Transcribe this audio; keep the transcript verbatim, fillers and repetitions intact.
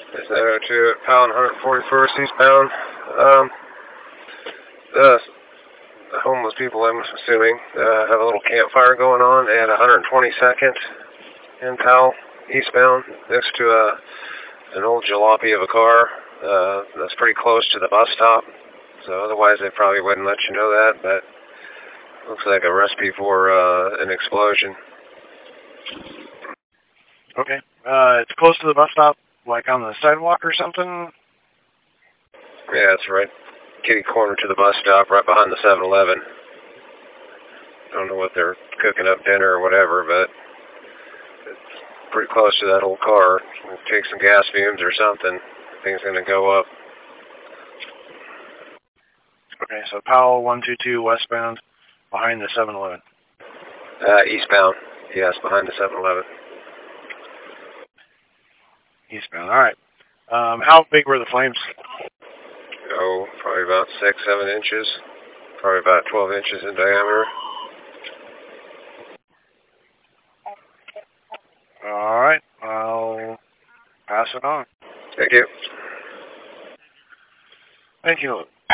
Is there to pound one forty-first eastbound? Um, the homeless people, I'm assuming, uh, have a little campfire going on at one twenty-second in Powell, eastbound, next to a, an old jalopy of a car. Uh, that's pretty close to the bus stop. So otherwise they probably wouldn't let you know that, but looks like a recipe for uh, an explosion. Okay. Uh, it's close to the bus stop, like on the sidewalk or something? Yeah, it's right kitty corner to the bus stop, right behind the seven eleven. Don't know what they're cooking up dinner or whatever, but it's pretty close to that old car. Take some gas fumes or something. Thing's going to go up. Okay, so Powell one two two westbound behind the seven eleven. Uh, eastbound. Yes, behind the seven eleven. Eastbound, all right. Um, how big were the flames? Oh, probably about six, seven inches. Probably about twelve inches in diameter. All right, I'll pass it on. Thank you. Thank you.